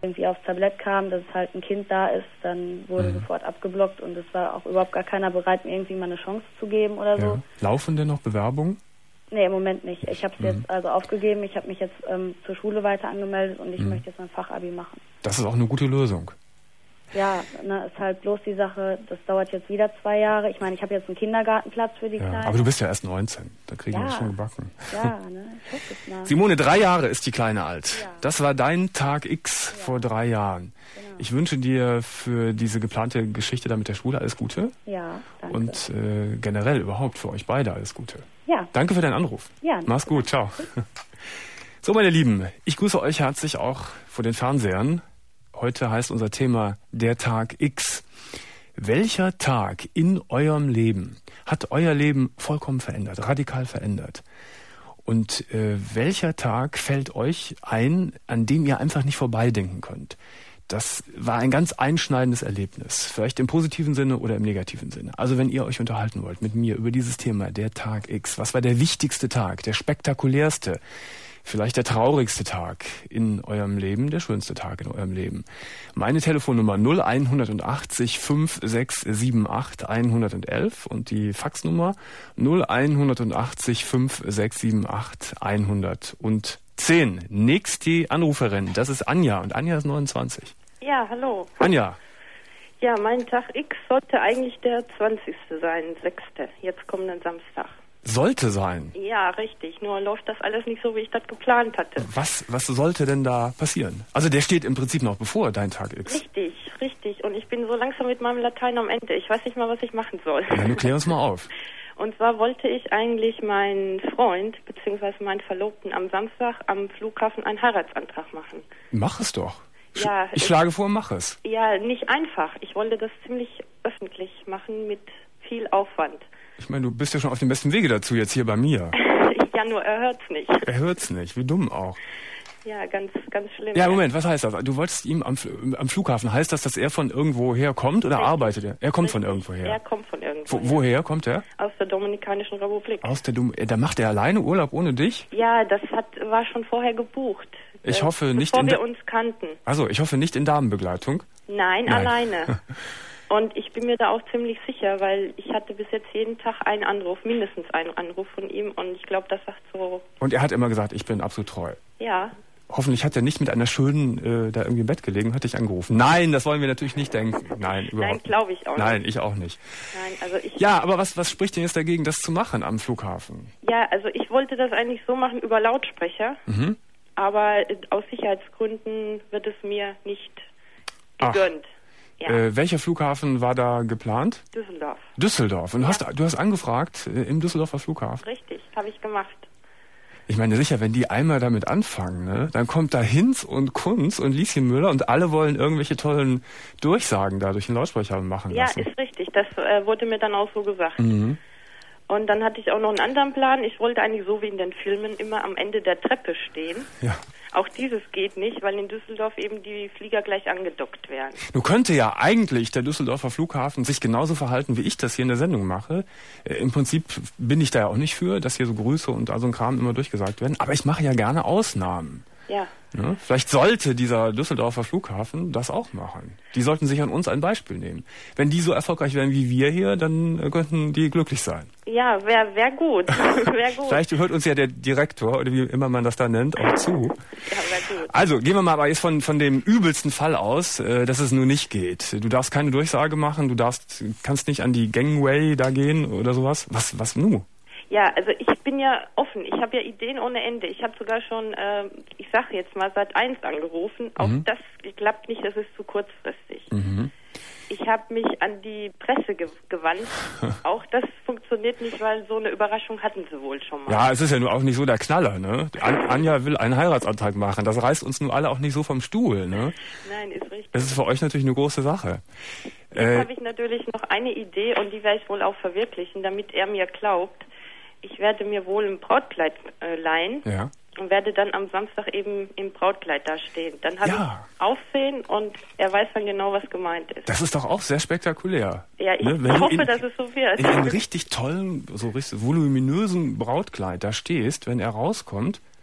irgendwie aufs Tablett kam, dass halt ein Kind da ist, dann wurde sofort abgeblockt und es war auch überhaupt gar keiner bereit, mir irgendwie mal eine Chance zu geben oder so. Laufen denn noch Bewerbungen? Nee, im Moment nicht. Ich habe es jetzt also aufgegeben. Ich habe mich jetzt zur Schule weiter angemeldet und ich möchte jetzt mein Fachabi machen. Das ist auch eine gute Lösung. Ja, ne, ist halt bloß die Sache, das dauert jetzt wieder 2 Jahre. Ich meine, ich habe jetzt einen Kindergartenplatz für die Kleinen. Aber du bist ja erst 19, da kriegen wir das schon gebacken. Ja, ne, ich hoffe es mal. Simone, 3 Jahre ist die Kleine alt. Ja. Das war dein Tag X vor 3 Jahren. Genau. Ich wünsche dir für diese geplante Geschichte da mit der Schule alles Gute. Ja, danke. Und generell überhaupt für euch beide alles Gute. Ja. Danke für deinen Anruf. Ja. Mach's gut, ciao. So, meine Lieben, ich grüße euch herzlich auch vor den Fernsehern. Heute heißt unser Thema der Tag X. Welcher Tag in eurem Leben hat euer Leben vollkommen verändert, radikal verändert? Und welcher Tag fällt euch ein, an dem ihr einfach nicht vorbeidenken könnt? Das war ein ganz einschneidendes Erlebnis, vielleicht im positiven Sinne oder im negativen Sinne. Also wenn ihr euch unterhalten wollt mit mir über dieses Thema, der Tag X, was war der wichtigste Tag, der spektakulärste, vielleicht der traurigste Tag in eurem Leben, der schönste Tag in eurem Leben. Meine Telefonnummer 0180 5678 111 und die Faxnummer 0180 5678 110. Nächst die Anruferin, das ist Anja und Anja ist 29. Ja, hallo. Anja. Ja, mein Tag X sollte eigentlich der 20. sein, 6. Jetzt kommenden Samstag. Sollte sein? Ja, richtig. Nur läuft das alles nicht so, wie ich das geplant hatte. Was sollte denn da passieren? Also der steht im Prinzip noch bevor, dein Tag X. Richtig. Und ich bin so langsam mit meinem Latein am Ende. Ich weiß nicht mal, was ich machen soll. Ja, du klär uns mal auf. Und zwar wollte ich eigentlich meinen Freund bzw. meinen Verlobten am Samstag am Flughafen einen Heiratsantrag machen. Mach es doch. Ja, ich schlage vor, mach es. Ja, nicht einfach. Ich wollte das ziemlich öffentlich machen mit viel Aufwand. Ich meine, du bist ja schon auf dem besten Wege dazu, jetzt hier bei mir. Ja, nur er hört's nicht. Er hört's nicht, wie dumm auch. Ja, ganz schlimm. Ja, Moment, was heißt das? Du wolltest ihm am Flughafen, heißt das, dass er von irgendwoher kommt oder arbeitet er? Er kommt von irgendwoher. Er kommt von irgendwoher. Woher kommt er? Aus der Dominikanischen Republik. Da macht er alleine Urlaub ohne dich? Ja, das war schon vorher gebucht. Ich hoffe nicht bevor wir uns kannten. Also, ich hoffe nicht in Damenbegleitung? Nein. Alleine. Und ich bin mir da auch ziemlich sicher, weil ich hatte bis jetzt jeden Tag einen Anruf, mindestens einen Anruf von ihm und ich glaube, das sagt so... Und er hat immer gesagt, ich bin absolut treu. Ja. Hoffentlich hat er nicht mit einer schönen da irgendwie im Bett gelegen, hat dich angerufen. Nein, das wollen wir natürlich nicht denken. Nein, überhaupt nicht. Nein, glaube ich auch nicht. Nein, ich auch nicht. Nein, also ich... Ja, aber was spricht denn jetzt dagegen, das zu machen am Flughafen? Ja, also ich wollte das eigentlich so machen über Lautsprecher, aber aus Sicherheitsgründen wird es mir nicht gegönnt. Ja. Welcher Flughafen war da geplant? Düsseldorf. Und du hast angefragt im Düsseldorfer Flughafen? Richtig, habe ich gemacht. Ich meine, sicher, wenn die einmal damit anfangen, ne, dann kommt da Hinz und Kunz und Lieschen Müller und alle wollen irgendwelche tollen Durchsagen da durch den Lautsprecher machen lassen. Ja, ist richtig. Das wurde mir dann auch so gesagt. Und dann hatte ich auch noch einen anderen Plan. Ich wollte eigentlich so wie in den Filmen immer am Ende der Treppe stehen. Ja. Auch dieses geht nicht, weil in Düsseldorf eben die Flieger gleich angedockt werden. Nun könnte ja eigentlich der Düsseldorfer Flughafen sich genauso verhalten, wie ich das hier in der Sendung mache. Im Prinzip bin ich da ja auch nicht für, dass hier so Grüße und all so ein Kram immer durchgesagt werden. Aber ich mache ja gerne Ausnahmen. Ja. Ne? Vielleicht sollte dieser Düsseldorfer Flughafen das auch machen. Die sollten sich an uns ein Beispiel nehmen. Wenn die so erfolgreich wären wie wir hier, dann könnten die glücklich sein. Ja, wär gut. Wär gut. Vielleicht hört uns ja der Direktor, oder wie immer man das da nennt, auch zu. Ja, wär gut. Also, gehen wir mal aber jetzt von dem übelsten Fall aus, dass es nun nicht geht. Du darfst keine Durchsage machen, kannst nicht an die Gangway da gehen oder sowas. Was nun? Ja, also ich bin ja offen. Ich habe ja Ideen ohne Ende. Ich habe sogar schon, ich sage jetzt mal, Sat.1 angerufen. Auch das klappt nicht, das ist zu kurzfristig. Ich habe mich an die Presse gewandt. Auch das funktioniert nicht, weil so eine Überraschung hatten sie wohl schon mal. Ja, es ist ja nur auch nicht so der Knaller, ne? Anja will einen Heiratsantrag machen. Das reißt uns nun alle auch nicht so vom Stuhl, ne? Nein, ist richtig. Das ist für euch natürlich eine große Sache. Jetzt habe ich natürlich noch eine Idee und die werde ich wohl auch verwirklichen, damit er mir glaubt. Ich werde mir wohl ein Brautkleid leihen und werde dann am Samstag eben im Brautkleid da stehen. Dann habe ich Aufsehen und er weiß dann genau, was gemeint ist. Das ist doch auch sehr spektakulär. Ja, ich hoffe, dass es so wird. In einem richtig tollen, so richtig voluminösen Brautkleid da stehst, wenn er rauskommt,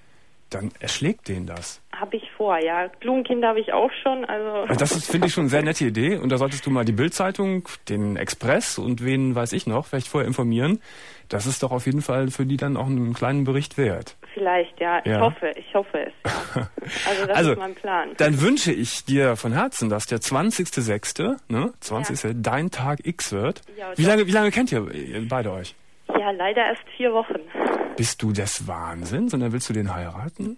dann erschlägt den das. Habe ich vor, ja. Blumenkinder habe ich auch schon, also... Das ist, finde ich, schon eine sehr nette Idee. Und da solltest du mal die Bild-Zeitung, den Express und wen weiß ich noch, vielleicht vorher informieren. Das ist doch auf jeden Fall für die dann auch einen kleinen Bericht wert. Vielleicht, ja. Ich hoffe es. Ja. Also das ist mein Plan. Dann wünsche ich dir von Herzen, dass der 20.06., ne, 20. dein Tag X wird. Ja, wie lange kennt ihr beide euch? Ja, leider erst 4 Wochen. Bist du des Wahnsinns? Und dann willst du den heiraten?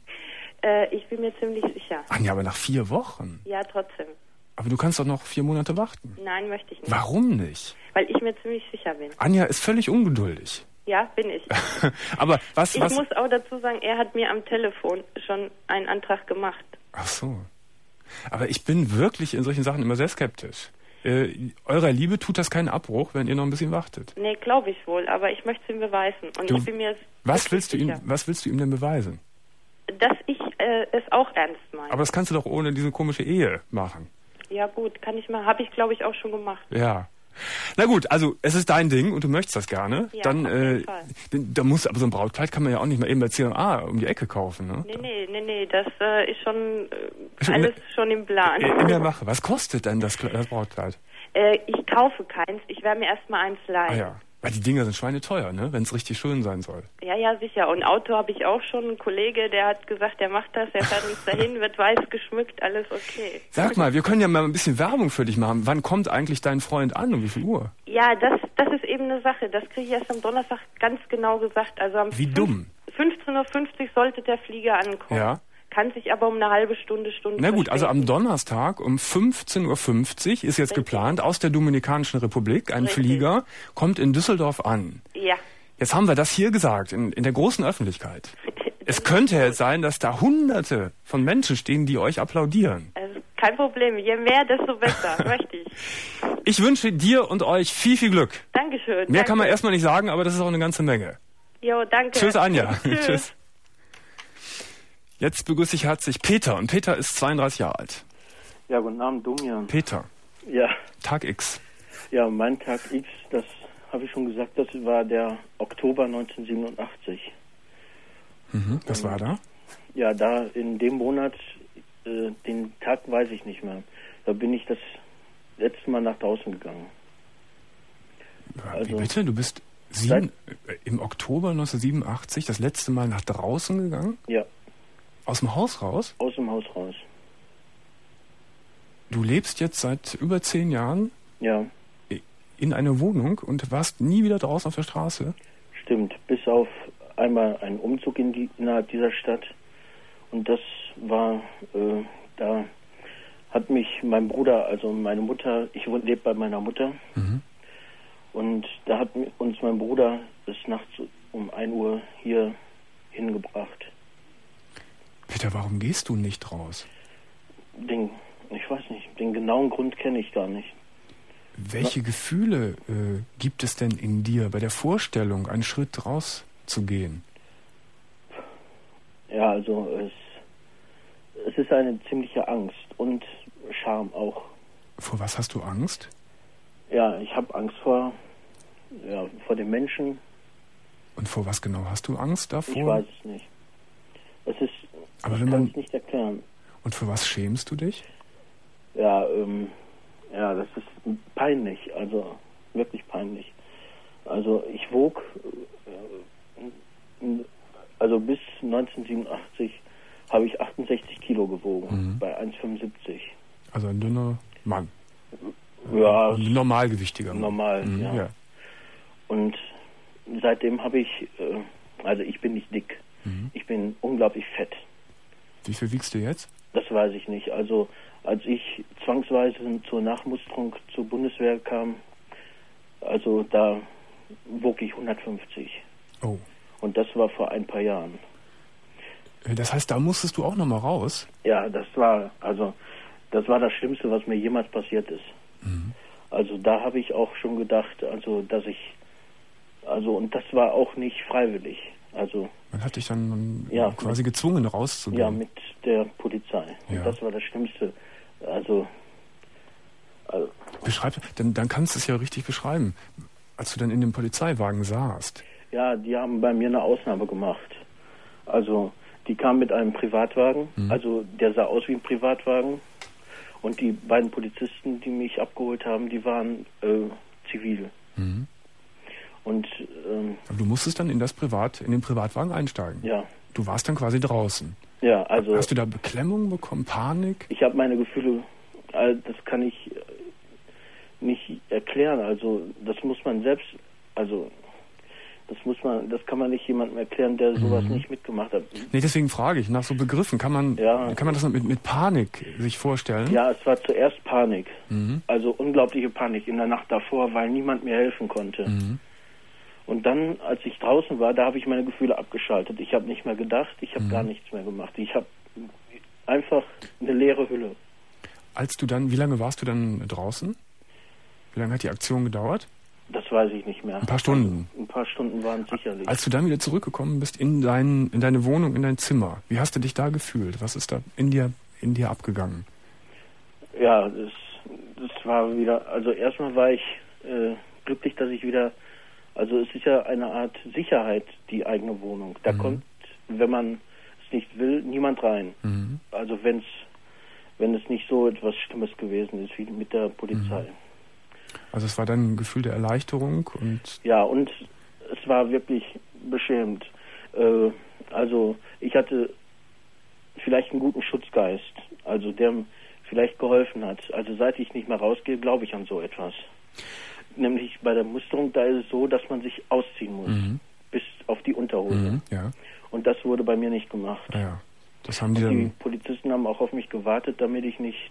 Ich bin mir ziemlich sicher. Anja, aber nach 4 Wochen? Ja, trotzdem. Aber du kannst doch noch 4 Monate warten. Nein, möchte ich nicht. Warum nicht? Weil ich mir ziemlich sicher bin. Anja ist völlig ungeduldig. Ja, bin ich. Aber was... Ich muss auch dazu sagen, er hat mir am Telefon schon einen Antrag gemacht. Ach so. Aber ich bin wirklich in solchen Sachen immer sehr skeptisch. Eurer Liebe tut das keinen Abbruch, wenn ihr noch ein bisschen wartet. Nee, glaube ich wohl, aber ich möchte es ihm beweisen. Und ich bin mir was willst du ihm denn beweisen? Dass ich es auch ernst meine. Aber das kannst du doch ohne diese komische Ehe machen. Ja gut, kann ich mal. Habe ich, glaube ich, auch schon gemacht. Ja. Na gut, also es ist dein Ding und du möchtest das gerne. Ja, dann auf jeden Fall. Da muss, aber so ein Brautkleid kann man ja auch nicht mal eben bei C&A um die Ecke kaufen, ne? Nee, das ist schon alles schon im Plan. In der Mache. Was kostet denn das Brautkleid? Ich kaufe keins, ich werde mir erstmal eins leihen. Ah ja. Weil die Dinger sind schweineteuer, ne? Wenn es richtig schön sein soll. Ja, sicher. Und Auto habe ich auch schon. Ein Kollege, der hat gesagt, der macht das, der fährt uns dahin, wird weiß geschmückt, alles okay. Sag mal, wir können ja mal ein bisschen Werbung für dich machen. Wann kommt eigentlich dein Freund an? Um wie viel Uhr? Ja, das ist eben eine Sache. Das kriege ich erst am Donnerstag ganz genau gesagt. Also am wie dumm? 15.50 Uhr sollte der Flieger ankommen. Ja. Kann sich aber um eine halbe Stunde Na gut, also am Donnerstag um 15.50 Uhr ist jetzt geplant, aus der Dominikanischen Republik, ein Flieger, kommt in Düsseldorf an. Ja. Jetzt haben wir das hier gesagt, in der großen Öffentlichkeit. Es könnte jetzt sein, dass da Hunderte von Menschen stehen, die euch applaudieren. Also kein Problem, je mehr, desto besser, möchte ich. Ich wünsche dir und euch viel, viel Glück. Dankeschön. Mehr kann man erstmal nicht sagen, aber das ist auch eine ganze Menge. Jo, danke. Tschüss, Anja. Tschüss. Jetzt begrüße ich herzlich Peter und Peter ist 32 Jahre alt. Ja, guten Abend, Domian. Peter. Ja. Tag X. Ja, mein Tag X, das habe ich schon gesagt, das war der Oktober 1987. Was war da? Ja, da in dem Monat, den Tag weiß ich nicht mehr. Da bin ich das letzte Mal nach draußen gegangen. Wie bitte? Du bist im Oktober 1987 das letzte Mal nach draußen gegangen? Ja. Aus dem Haus raus? Aus dem Haus raus. Du lebst jetzt seit über 10 Jahren? Ja. In einer Wohnung und warst nie wieder draußen auf der Straße? Stimmt, bis auf einmal einen Umzug innerhalb dieser Stadt. Und das war, da hat mich mein Bruder, also meine Mutter, ich lebe bei meiner Mutter. Und da hat uns mein Bruder bis nachts um 1 Uhr hier hingebracht. Peter, warum gehst du nicht raus? Ich weiß nicht, den genauen Grund kenne ich gar nicht. Welche Gefühle gibt es denn in dir bei der Vorstellung, einen Schritt rauszugehen? Ja, also es ist eine ziemliche Angst und Scham auch. Vor was hast du Angst? Ja, ich habe Angst vor den Menschen. Und vor was genau hast du Angst davor? Ich weiß es nicht. Aber ich kann es nicht erklären. Und für was schämst du dich? Ja, das ist peinlich, also wirklich peinlich. Also ich wog, also bis 1987 habe ich 68 Kilo gewogen, bei 1,75. Also ein dünner Mann. Ja. Ein normalgewichtiger Mann. Normal, ja. Und seitdem habe ich, also ich bin nicht dick, ich bin unglaublich fett. Wie viel wiegst du jetzt? Das weiß ich nicht. Also als ich zwangsweise zur Nachmusterung zur Bundeswehr kam, also da wog ich 150. Oh. Und das war vor ein paar Jahren. Das heißt, da musstest du auch nochmal raus? Ja, das war das Schlimmste, was mir jemals passiert ist. Also da habe ich auch schon gedacht, und das war auch nicht freiwillig. Also man hat dich dann quasi gezwungen rauszugehen. Ja, mit der Polizei. Ja. Und das war das Schlimmste. Also beschreib, dann kannst du es ja richtig beschreiben, als du dann in dem Polizeiwagen saßt. Ja, die haben bei mir eine Ausnahme gemacht. Also Die kam mit einem Privatwagen, also der sah aus wie ein Privatwagen. Und die beiden Polizisten, die mich abgeholt haben, die waren zivil. Mhm. Und aber du musstest dann in den Privatwagen einsteigen? Ja. Du warst dann quasi draußen? Ja, also... Hast du da Beklemmung bekommen, Panik? Ich habe meine Gefühle, das kann ich nicht erklären. Also das muss man selbst, also das kann man nicht jemandem erklären, der sowas nicht mitgemacht hat. Nee, deswegen frage ich nach so Begriffen. Kann man das mit Panik sich vorstellen? Ja, es war zuerst Panik. Also unglaubliche Panik in der Nacht davor, weil niemand mir helfen konnte. Und dann, als ich draußen war, da habe ich meine Gefühle abgeschaltet. Ich habe nicht mehr gedacht, ich habe gar nichts mehr gemacht. Ich habe einfach eine leere Hülle. Wie lange warst du dann draußen? Wie lange hat die Aktion gedauert? Das weiß ich nicht mehr. Ein paar Stunden? Ein paar Stunden waren es sicherlich. Als du dann wieder zurückgekommen bist in deine Wohnung, in dein Zimmer, wie hast du dich da gefühlt? Was ist da in dir abgegangen? Ja, das war wieder, also erstmal war ich glücklich, dass ich wieder, also es ist ja eine Art Sicherheit, die eigene Wohnung. Da kommt, wenn man es nicht will, niemand rein. Also wenn es nicht so etwas Schlimmes gewesen ist wie mit der Polizei. Also es war dann ein Gefühl der Erleichterung und... Ja, und es war wirklich beschämend. Also ich hatte vielleicht einen guten Schutzgeist, also der vielleicht geholfen hat. Also seit ich nicht mehr rausgehe, glaube ich an so etwas. Nämlich bei der Musterung, da ist es so, dass man sich ausziehen muss, bis auf die Unterhose. Ja. Und das wurde bei mir nicht gemacht. Ja. Das haben die Polizisten haben auch auf mich gewartet, damit ich nicht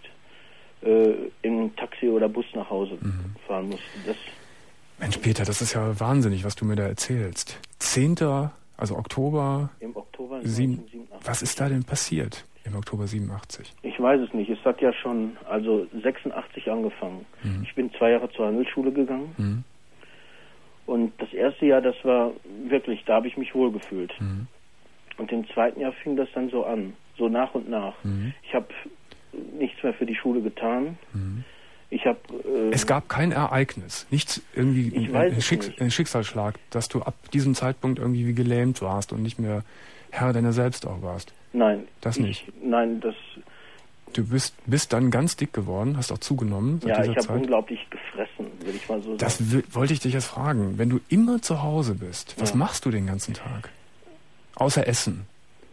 in Taxi oder Bus nach Hause fahren musste. Mensch, Peter, das ist ja wahnsinnig, was du mir da erzählst. 10. also Oktober... Im Oktober 1987. Was ist da denn passiert im Oktober 87? Ich weiß es nicht. Es hat ja schon 86 angefangen. Ich bin 2 Jahre zur Handelsschule gegangen. Und das erste Jahr, das war wirklich, da habe ich mich wohlgefühlt. Und im zweiten Jahr fing das dann so an, so nach und nach. Ich habe nichts mehr für die Schule getan. Ich habe... es gab kein Ereignis, nichts irgendwie ein Schicksalsschlag, dass du ab diesem Zeitpunkt irgendwie wie gelähmt warst und nicht mehr Herr deiner selbst auch warst. Nein. Das nicht? Nein, das... Du bist dann ganz dick geworden, hast auch zugenommen seit dieser Zeit? Ja, ich habe unglaublich gefressen, würde ich mal so sagen. Das wollte ich dich jetzt fragen. Wenn du immer zu Hause bist, was machst du den ganzen Tag? Außer Essen?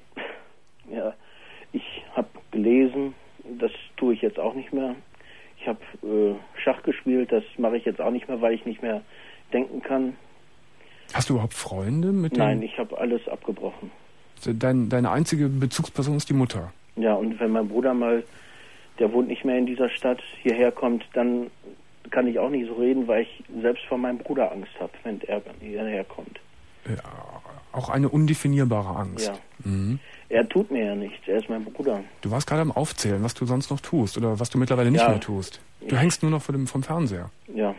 Ja, ich habe gelesen, das tue ich jetzt auch nicht mehr. Ich habe Schach gespielt, das mache ich jetzt auch nicht mehr, weil ich nicht mehr denken kann. Hast du überhaupt Freunde mit denen? Nein, ich habe alles abgebrochen. Deine einzige Bezugsperson ist die Mutter? Ja, und wenn mein Bruder mal, der wohnt nicht mehr in dieser Stadt, hierher kommt, dann kann ich auch nicht so reden, weil ich selbst vor meinem Bruder Angst habe, wenn er hierher kommt. Ja, auch eine undefinierbare Angst. Ja. Er tut mir ja nichts, er ist mein Bruder. Du warst gerade am Aufzählen, was du sonst noch tust oder was du mittlerweile nicht mehr tust. Du hängst nur noch vom Fernseher. Ja.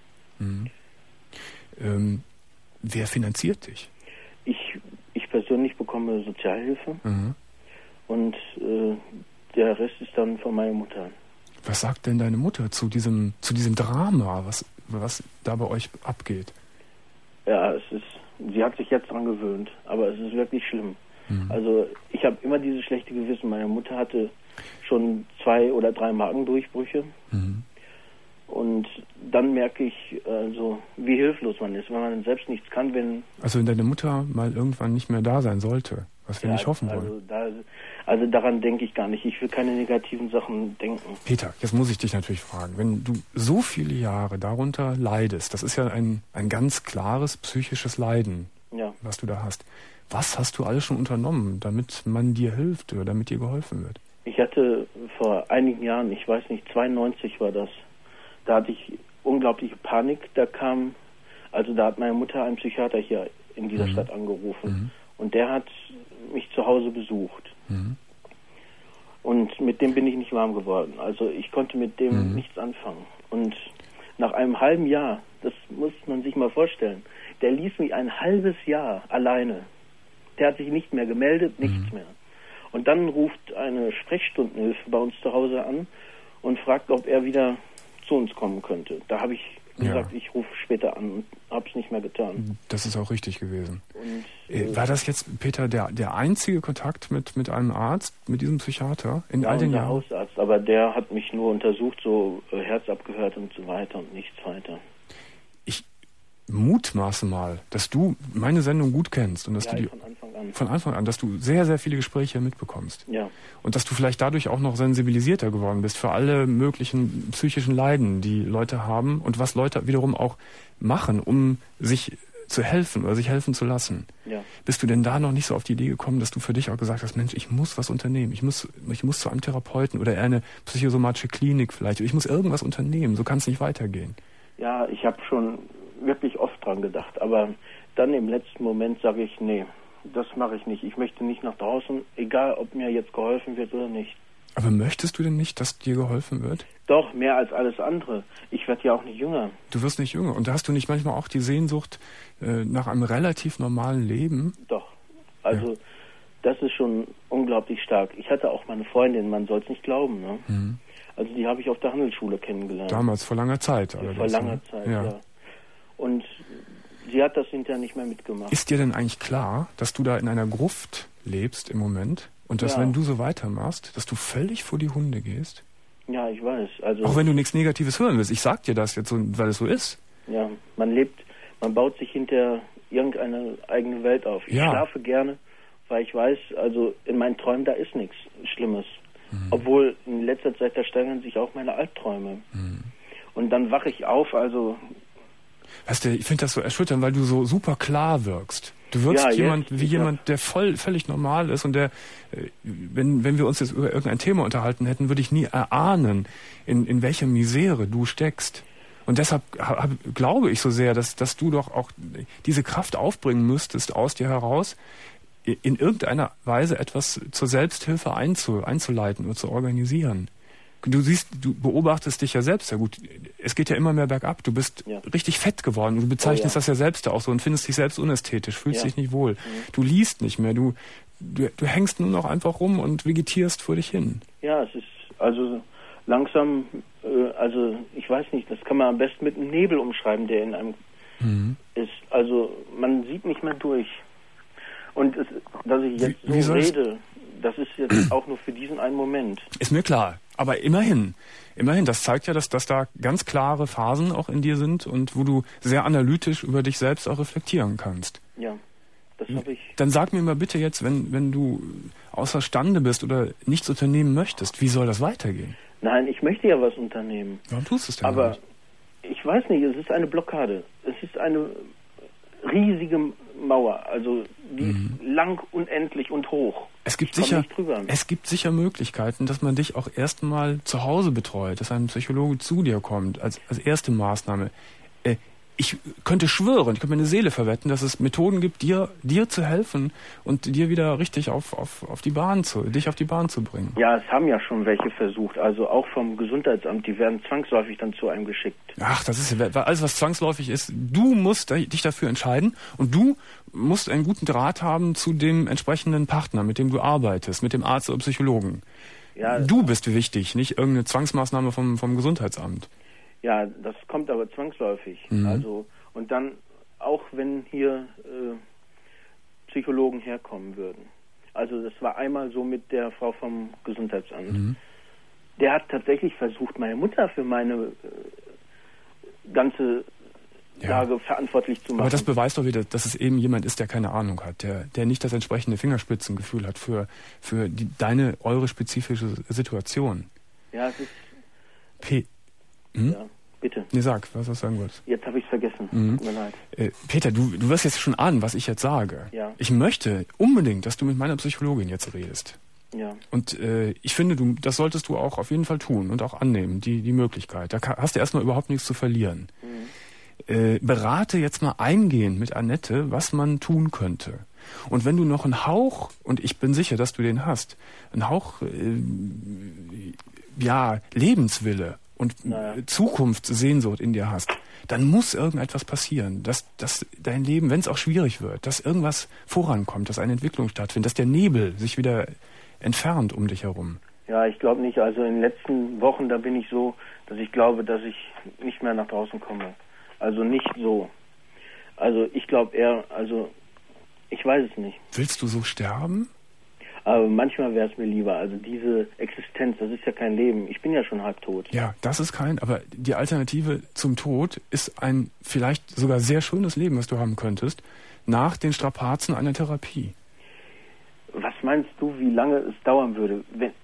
Wer finanziert dich? Ich persönlich bekomme Sozialhilfe und der Rest ist dann von meiner Mutter. Was sagt denn deine Mutter zu diesem Drama, was da bei euch abgeht? Ja, sie hat sich jetzt dran gewöhnt, aber es ist wirklich schlimm. Also ich habe immer dieses schlechte Gewissen. Meine Mutter hatte schon 2 oder 3 Magendurchbrüche. Und dann merke ich, wie hilflos man ist, wenn man selbst nichts kann, wenn... Also wenn deine Mutter mal irgendwann nicht mehr da sein sollte, was wir nicht hoffen wollen. Also daran denke ich gar nicht. Ich will keine negativen Sachen denken. Peter, jetzt muss ich dich natürlich fragen. Wenn du so viele Jahre darunter leidest, das ist ja ein ganz klares psychisches Leiden, was du da hast. Was hast du alles schon unternommen, damit man dir hilft oder damit dir geholfen wird? Ich hatte vor einigen Jahren, ich weiß nicht, 92 war das, da hatte ich unglaubliche Panik. Da hat meine Mutter einen Psychiater hier in dieser Stadt angerufen. Und der hat mich zu Hause besucht. Und mit dem bin ich nicht warm geworden. Also ich konnte mit dem nichts anfangen. Und nach einem halben Jahr, das muss man sich mal vorstellen, der ließ mich ein halbes Jahr alleine. Der hat sich nicht mehr gemeldet, nichts mehr. Und dann ruft eine Sprechstundenhilfe bei uns zu Hause an und fragt, ob er wieder zu uns kommen könnte. Da habe ich Wie gesagt, ich rufe später an und habe es nicht mehr getan. Das ist auch richtig gewesen. Und, war das jetzt, Peter, der einzige Kontakt mit einem Arzt, mit diesem Psychiater in all den der Jahren? Hausarzt, aber der hat mich nur untersucht, so Herz abgehört und so weiter und nichts weiter. Ich mutmaße mal, dass du meine Sendung gut kennst und dass du die von Anfang an, dass du sehr, sehr viele Gespräche mitbekommst. Ja. Und dass du vielleicht dadurch auch noch sensibilisierter geworden bist für alle möglichen psychischen Leiden, die Leute haben und was Leute wiederum auch machen, um sich zu helfen oder sich helfen zu lassen. Ja. Bist du denn da noch nicht so auf die Idee gekommen, dass du für dich auch gesagt hast, Mensch, ich muss was unternehmen, ich muss zu einem Therapeuten oder eher eine psychosomatische Klinik vielleicht, ich muss irgendwas unternehmen, so kann es nicht weitergehen. Ja, ich habe schon wirklich oft dran gedacht, aber dann im letzten Moment sage ich, nee, das mache ich nicht. Ich möchte nicht nach draußen, egal ob mir jetzt geholfen wird oder nicht. Aber möchtest du denn nicht, dass dir geholfen wird? Doch, mehr als alles andere. Ich werde ja auch nicht jünger. Du wirst nicht jünger. Und hast du nicht manchmal auch die Sehnsucht nach einem relativ normalen Leben? Doch. Also das ist schon unglaublich stark. Ich hatte auch meine Freundin, man soll es nicht glauben. Ne? Mhm. Also die habe ich auf der Handelsschule kennengelernt. Damals, vor langer Zeit. Vor langer Zeit, ja. Und sie hat das hinterher nicht mehr mitgemacht. Ist dir denn eigentlich klar, dass du da in einer Gruft lebst im Moment und dass, wenn du so weitermachst, dass du völlig vor die Hunde gehst? Ja, ich weiß. Also auch wenn du nichts Negatives hören willst. Ich sag dir das jetzt so, weil es so ist. Ja, man baut sich hinter irgendeine eigene Welt auf. Ich schlafe gerne, weil ich weiß, also in meinen Träumen, da ist nichts Schlimmes. Obwohl in letzter Zeit, da steigern sich auch meine Albträume. Und dann wache ich auf, also... Weißt du, ich finde das so erschütternd, weil du so super klar wirkst. Du wirkst jemand, der völlig normal ist und der, wenn wir uns jetzt über irgendein Thema unterhalten hätten, würde ich nie erahnen, in welcher Misere du steckst. Und deshalb glaube ich so sehr, dass du doch auch diese Kraft aufbringen müsstest aus dir heraus, in irgendeiner Weise etwas zur Selbsthilfe einzuleiten oder zu organisieren. Du beobachtest dich ja selbst sehr gut. Es geht ja immer mehr bergab. Du bist richtig fett geworden. Du bezeichnest das ja selbst auch so und findest dich selbst unästhetisch, fühlst dich nicht wohl. Du liest nicht mehr. Du hängst nur noch einfach rum und vegetierst vor dich hin. Ja, es ist also langsam, also ich weiß nicht, das kann man am besten mit einem Nebel umschreiben, der in einem ist. Also man sieht nicht mehr durch. Und dass ich jetzt so rede, das ist jetzt auch nur für diesen einen Moment. Ist mir klar. Aber immerhin, das zeigt ja, dass da ganz klare Phasen auch in dir sind und wo du sehr analytisch über dich selbst auch reflektieren kannst. Ja, das habe ich. Dann sag mir mal bitte jetzt, wenn du außerstande bist oder nichts unternehmen möchtest, wie soll das weitergehen? Nein, ich möchte ja was unternehmen. Warum tust du es denn aber nicht? Ich weiß nicht, es ist eine Blockade. Es ist eine riesige Mauer, also die ist lang, unendlich und hoch. Es gibt sicher Möglichkeiten, dass man dich auch erstmal zu Hause betreut, dass ein Psychologe zu dir kommt, als erste Maßnahme. Ich könnte schwören, ich könnte meine Seele verwetten, dass es Methoden gibt, dir zu helfen und dir wieder richtig dich auf die Bahn zu bringen. Ja, es haben ja schon welche versucht, also auch vom Gesundheitsamt, die werden zwangsläufig dann zu einem geschickt. Ach, das ist alles, was zwangsläufig ist. Du musst dich dafür entscheiden und du musst einen guten Draht haben zu dem entsprechenden Partner, mit dem du arbeitest, mit dem Arzt oder Psychologen. Ja, du bist wichtig, nicht irgendeine Zwangsmaßnahme vom Gesundheitsamt. Ja, das kommt aber zwangsläufig. Also, und dann, auch wenn hier Psychologen herkommen würden. Also das war einmal so mit der Frau vom Gesundheitsamt. Der hat tatsächlich versucht, meine Mutter für meine ganze Lage verantwortlich zu machen. Aber das beweist doch wieder, dass es eben jemand ist, der keine Ahnung hat, der nicht das entsprechende Fingerspitzengefühl hat für eure spezifische Situation. Ja, es ist... Ja, bitte. Nee, sag, was du sagen wolltest. Jetzt habe ich es vergessen. Tut mir leid. Peter, du wirst jetzt schon ahnen, was ich jetzt sage. Ja. Ich möchte unbedingt, dass du mit meiner Psychologin jetzt redest. Ja. Und ich finde, das solltest du auch auf jeden Fall tun und auch annehmen, die Möglichkeit. Da hast du erstmal überhaupt nichts zu verlieren. Berate jetzt mal eingehend mit Annette, was man tun könnte. Und wenn du noch einen Hauch, und ich bin sicher, dass du den hast, einen Hauch Lebenswille und Zukunftssehnsucht in dir hast, dann muss irgendetwas passieren, dass dein Leben, wenn es auch schwierig wird, dass irgendwas vorankommt, dass eine Entwicklung stattfindet, dass der Nebel sich wieder entfernt um dich herum. Ja, ich glaube nicht. Also in den letzten Wochen, da bin ich so, dass ich glaube, dass ich nicht mehr nach draußen komme. Also nicht so. Also ich glaube eher, ich weiß es nicht. Willst du so sterben? Aber manchmal wäre es mir lieber. Also diese Existenz, das ist ja kein Leben. Ich bin ja schon halbtot. Ja, das ist aber die Alternative zum Tod ist ein vielleicht sogar sehr schönes Leben, was du haben könntest, nach den Strapazen einer Therapie. Was meinst du, wie lange es dauern würde,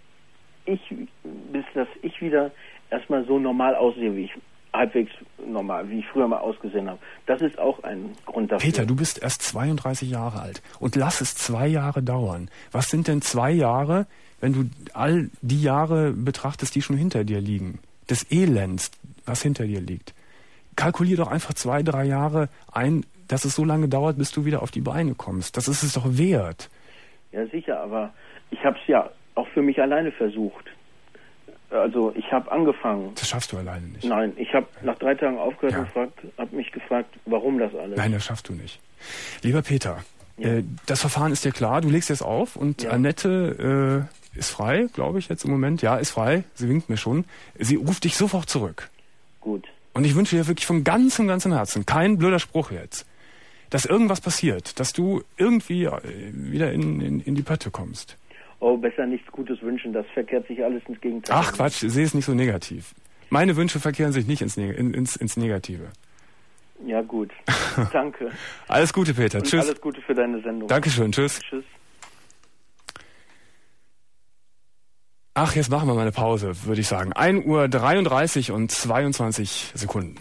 bis ich wieder erstmal so normal aussehe, wie ich halbwegs normal, wie ich früher mal ausgesehen habe. Das ist auch ein Grund dafür. Peter, du bist erst 32 Jahre alt und lass es 2 Jahre dauern. Was sind denn 2 Jahre, wenn du all die Jahre betrachtest, die schon hinter dir liegen? Des Elends, was hinter dir liegt. Kalkulier doch einfach 2, 3 Jahre ein, dass es so lange dauert, bis du wieder auf die Beine kommst. Das ist es doch wert. Ja, sicher, aber ich habe es ja auch für mich alleine versucht. Also ich habe angefangen. Das schaffst du alleine nicht. Nein, ich habe nach 3 Tagen aufgehört und habe mich gefragt, warum das alles. Nein, das schaffst du nicht. Lieber Peter, das Verfahren ist dir klar, du legst jetzt auf und Annette ist frei, glaube ich jetzt im Moment. Ja, ist frei, sie winkt mir schon. Sie ruft dich sofort zurück. Gut. Und ich wünsche dir wirklich von ganzem Herzen, kein blöder Spruch jetzt, dass irgendwas passiert, dass du irgendwie wieder in die Pötte kommst. Oh, besser nichts Gutes wünschen, das verkehrt sich alles ins Gegenteil. Ach Quatsch, ich sehe es nicht so negativ. Meine Wünsche verkehren sich nicht ins Negative. Ja gut, danke. Alles Gute, Peter. Und tschüss. Alles Gute für deine Sendung. Dankeschön, tschüss. Tschüss. Ach, jetzt machen wir mal eine Pause, würde ich sagen. 1:33 und 22 Sekunden.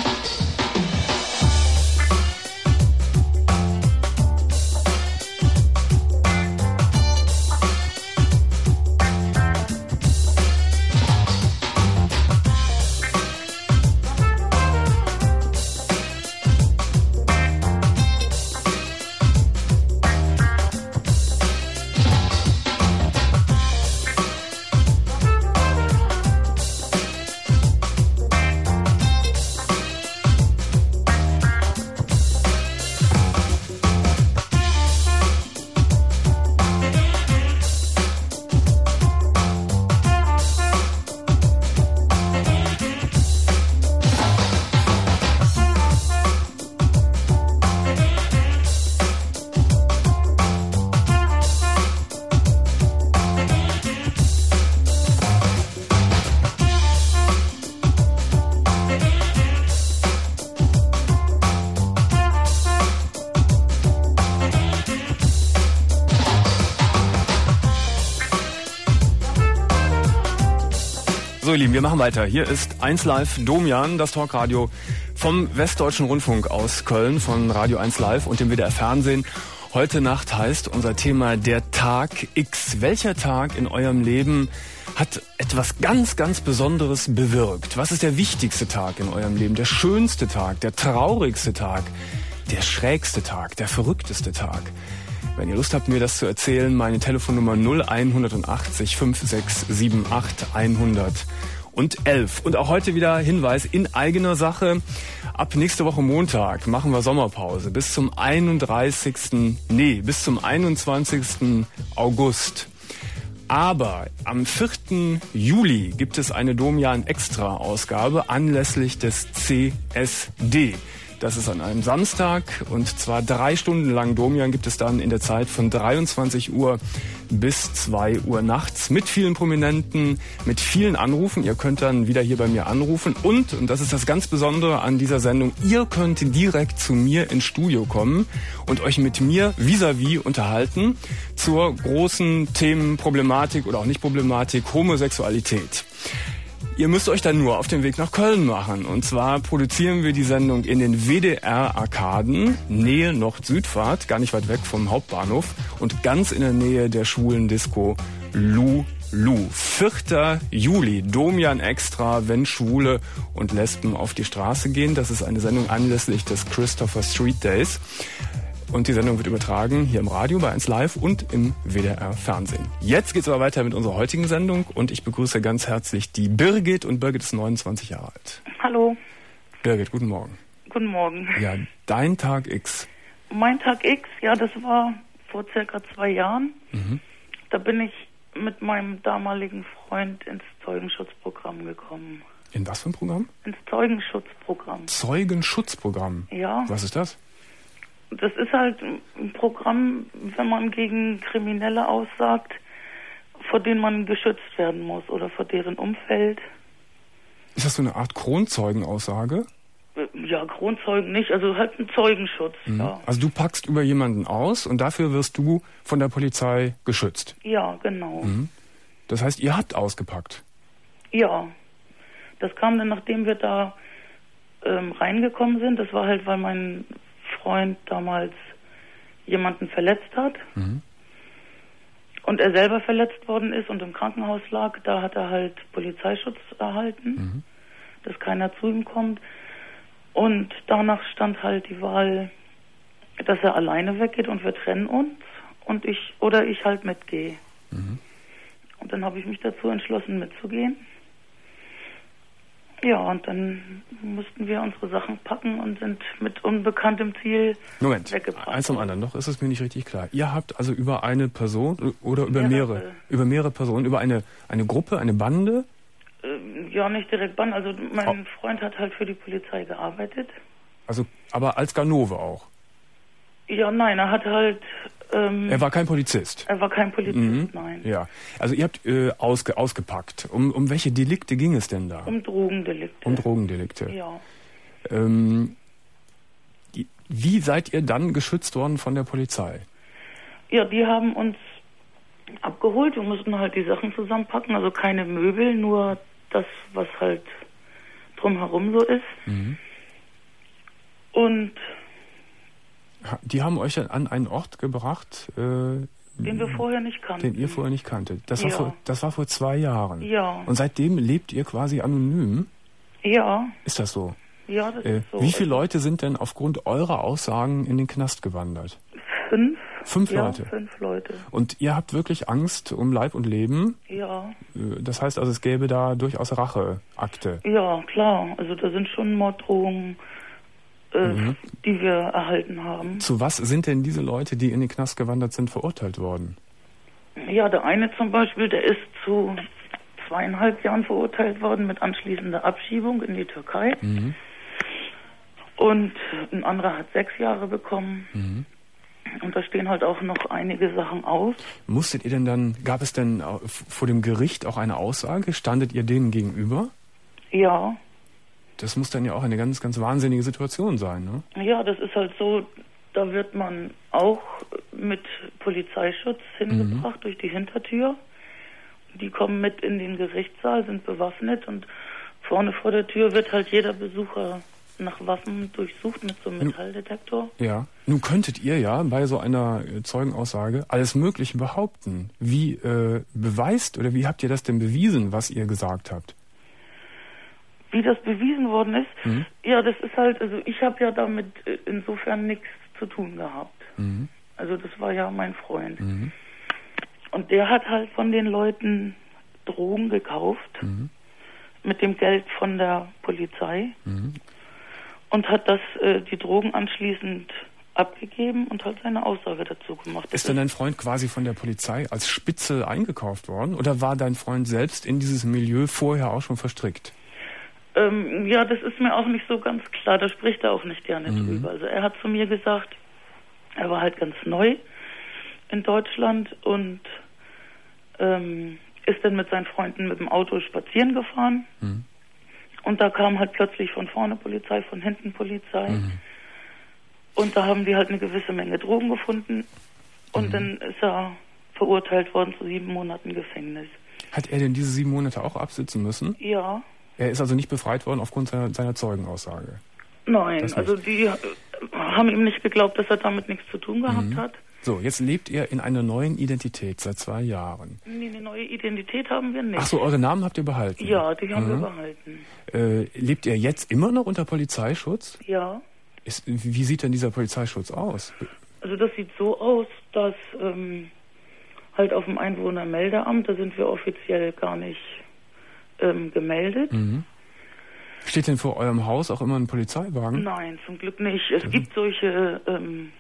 So, ihr Lieben, wir machen weiter. Hier ist 1 Live Domian, das Talkradio vom Westdeutschen Rundfunk aus Köln, von Radio 1 Live und dem WDR Fernsehen. Heute Nacht heißt unser Thema der Tag X. Welcher Tag in eurem Leben hat etwas ganz, ganz Besonderes bewirkt? Was ist der wichtigste Tag in eurem Leben? Der schönste Tag, der traurigste Tag, der schrägste Tag, der verrückteste Tag? Wenn ihr Lust habt, mir das zu erzählen, meine Telefonnummer 0180 5678 111. Und auch heute wieder Hinweis in eigener Sache. Ab nächste Woche Montag machen wir Sommerpause bis zum 21. August. Aber am 4. Juli gibt es eine Domian-Extra-Ausgabe anlässlich des CSD. Das ist an einem Samstag und zwar 3 Stunden lang Domian gibt es dann in der Zeit von 23 Uhr bis 2 Uhr nachts mit vielen Prominenten, mit vielen Anrufen. Ihr könnt dann wieder hier bei mir anrufen und das ist das ganz Besondere an dieser Sendung, ihr könnt direkt zu mir ins Studio kommen und euch mit mir vis-à-vis unterhalten zur großen Themenproblematik oder auch nicht Problematik Homosexualität. Ihr müsst euch dann nur auf den Weg nach Köln machen. Und zwar produzieren wir die Sendung in den WDR-Arkaden, Nähe Nord-Südfahrt, gar nicht weit weg vom Hauptbahnhof und ganz in der Nähe der Schwulendisco Lulu. 4. Juli, Domian Extra, wenn Schwule und Lesben auf die Straße gehen. Das ist eine Sendung anlässlich des Christopher Street Days. Und die Sendung wird übertragen hier im Radio bei 1 Live und im WDR Fernsehen. Jetzt geht's aber weiter mit unserer heutigen Sendung und ich begrüße ganz herzlich die Birgit und Birgit ist 29 Jahre alt. Hallo. Birgit, guten Morgen. Guten Morgen. Ja, dein Tag X. Mein Tag X, ja, das war vor circa 2 Jahren. Da bin ich mit meinem damaligen Freund ins Zeugenschutzprogramm gekommen. In was für ein Programm? Ins Zeugenschutzprogramm. Zeugenschutzprogramm? Ja. Was ist das? Das ist halt ein Programm, wenn man gegen Kriminelle aussagt, vor denen man geschützt werden muss oder vor deren Umfeld. Ist das so eine Art Kronzeugenaussage? Ja, Kronzeugen nicht, also halt ein Zeugenschutz. Ja. Also du packst über jemanden aus und dafür wirst du von der Polizei geschützt? Ja, genau. Das heißt, ihr habt ausgepackt? Ja, das kam dann, nachdem wir da reingekommen sind. Das war halt, weil mein Freund damals jemanden verletzt hat und er selber verletzt worden ist und im Krankenhaus lag. Da hat er halt Polizeischutz erhalten, dass keiner zu ihm kommt. Und danach stand halt die Wahl, dass er alleine weggeht und wir trennen uns und ich halt mitgehe. Und dann habe ich mich dazu entschlossen, mitzugehen. Ja, und dann mussten wir unsere Sachen packen und sind mit unbekanntem Ziel weggebracht. Eins zum anderen, noch ist es mir nicht richtig klar. Ihr habt also über eine Person oder über mehrere Personen, über eine Gruppe, eine Bande? Ja, nicht direkt Bande. Also mein Freund hat halt für die Polizei gearbeitet. Also, aber als Ganove auch? Ja, nein, er hat halt... er war kein Polizist? Er war kein Polizist, nein. Ja, also ihr habt ausgepackt. Um welche Delikte ging es denn da? Um Drogendelikte. Um Drogendelikte. Ja. Wie seid ihr dann geschützt worden von der Polizei? Ja, die haben uns abgeholt. Wir mussten halt die Sachen zusammenpacken. Also keine Möbel, nur das, was halt drumherum so ist. Und die haben euch an einen Ort gebracht, den wir vorher nicht kannten. Den ihr vorher nicht kanntet. Das war vor 2 Jahren. Ja. Und seitdem lebt ihr quasi anonym? Ja. Ist das so? Ja, das ist so. Wie viele Leute sind denn aufgrund eurer Aussagen in den Knast gewandert? 5. 5 Leute? 5 Leute. Und ihr habt wirklich Angst um Leib und Leben? Ja. Das heißt also, es gäbe da durchaus Racheakte? Ja, klar. Also da sind schon Morddrohungen, die wir erhalten haben. Zu was sind denn diese Leute, die in den Knast gewandert sind, verurteilt worden? Ja, der eine zum Beispiel, der ist zu 2,5 Jahren verurteilt worden mit anschließender Abschiebung in die Türkei. Und ein anderer hat 6 Jahre bekommen. Und da stehen halt auch noch einige Sachen aus. Musstet ihr denn dann, gab es denn vor dem Gericht auch eine Aussage? Standet ihr denen gegenüber? Ja. Das muss dann ja auch eine ganz, ganz wahnsinnige Situation sein, ne? Ja, das ist halt so, da wird man auch mit Polizeischutz hingebracht durch die Hintertür. Die kommen mit in den Gerichtssaal, sind bewaffnet und vorne vor der Tür wird halt jeder Besucher nach Waffen durchsucht mit so einem Metalldetektor. Ja, nun könntet ihr ja bei so einer Zeugenaussage alles Mögliche behaupten. Wie beweist oder wie habt ihr das denn bewiesen, was ihr gesagt habt? Wie das bewiesen worden ist? Ja, das ist halt, also ich habe ja damit insofern nichts zu tun gehabt. Also das war ja mein Freund. Und der hat halt von den Leuten Drogen gekauft mit dem Geld von der Polizei und hat die Drogen anschließend abgegeben und hat seine Aussage dazu gemacht. Ist denn dein Freund quasi von der Polizei als Spitzel eingekauft worden oder war dein Freund selbst in dieses Milieu vorher auch schon verstrickt? Ja, das ist mir auch nicht so ganz klar. Da spricht er auch nicht gerne drüber. Also er hat zu mir gesagt, er war halt ganz neu in Deutschland und ist dann mit seinen Freunden mit dem Auto spazieren gefahren. Und da kam halt plötzlich von vorne Polizei, von hinten Polizei. Und da haben die halt eine gewisse Menge Drogen gefunden. Und dann ist er verurteilt worden zu 7 Monaten Gefängnis. Hat er denn diese 7 Monate auch absitzen müssen? Ja. Er ist also nicht befreit worden aufgrund seiner Zeugenaussage? Nein, also die haben ihm nicht geglaubt, dass er damit nichts zu tun gehabt hat. So, jetzt lebt ihr in einer neuen Identität seit 2 Jahren. Nee, eine neue Identität haben wir nicht. Ach so, eure Namen habt ihr behalten? Ja, die haben wir behalten. Lebt ihr jetzt immer noch unter Polizeischutz? Ja. Wie sieht denn dieser Polizeischutz aus? Also das sieht so aus, dass halt auf dem Einwohnermeldeamt, da sind wir offiziell gar nicht gemeldet. Steht denn vor eurem Haus auch immer ein Polizeiwagen? Nein, zum Glück nicht. Es gibt solche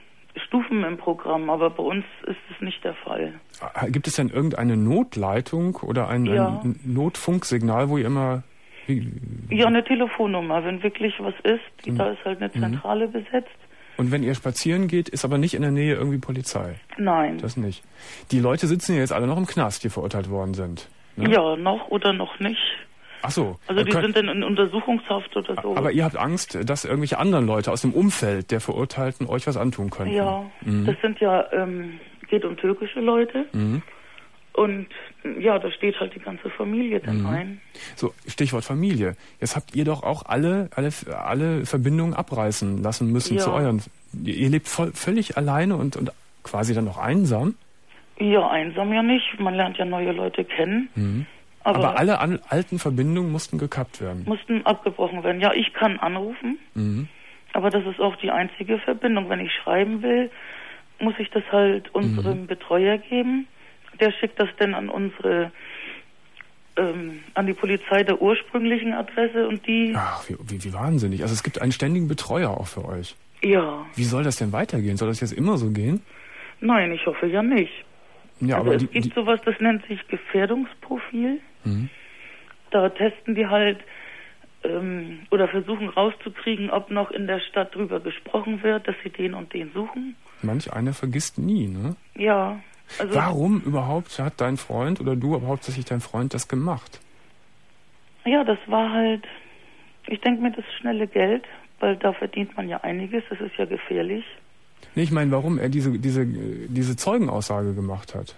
Stufen im Programm, aber bei uns ist es nicht der Fall. Gibt es denn irgendeine Notleitung oder ein Notfunksignal, wo ihr immer... Ja, eine Telefonnummer, wenn wirklich was ist. Da ist halt eine Zentrale besetzt. Und wenn ihr spazieren geht, ist aber nicht in der Nähe irgendwie Polizei? Nein. Das nicht. Die Leute sitzen ja jetzt alle noch im Knast, die verurteilt worden sind. Ne? Ja, noch oder noch nicht. Ach so. Also die sind dann in Untersuchungshaft oder so. Aber ihr habt Angst, dass irgendwelche anderen Leute aus dem Umfeld der Verurteilten euch was antun könnten? Ja, das sind ja, geht um türkische Leute. Und ja, da steht halt die ganze Familie dann ein. So, Stichwort Familie. Jetzt habt ihr doch auch alle Verbindungen abreißen lassen müssen zu euren. Ihr lebt völlig alleine und quasi dann noch einsam? Ja, einsam ja nicht. Man lernt ja neue Leute kennen. Aber alle alten Verbindungen mussten gekappt werden? Mussten abgebrochen werden. Ja, ich kann anrufen, aber das ist auch die einzige Verbindung. Wenn ich schreiben will, muss ich das halt unserem Betreuer geben. Der schickt das dann an unsere, an die Polizei der ursprünglichen Adresse und die... Ach, wie wahnsinnig. Also es gibt einen ständigen Betreuer auch für euch. Ja. Wie soll das denn weitergehen? Soll das jetzt immer so gehen? Nein, ich hoffe ja nicht. Ja, also aber es gibt sowas, das nennt sich Gefährdungsprofil. Da testen die halt oder versuchen rauszukriegen, ob noch in der Stadt drüber gesprochen wird, dass sie den und den suchen. Manch einer vergisst nie, ne? Ja. Also warum überhaupt hat dein Freund oder du hauptsächlich dein Freund das gemacht? Ja, das war halt, ich denke mir, das schnelle Geld, weil da verdient man ja einiges, das ist ja gefährlich. Nee, ich meine, warum er diese Zeugenaussage gemacht hat.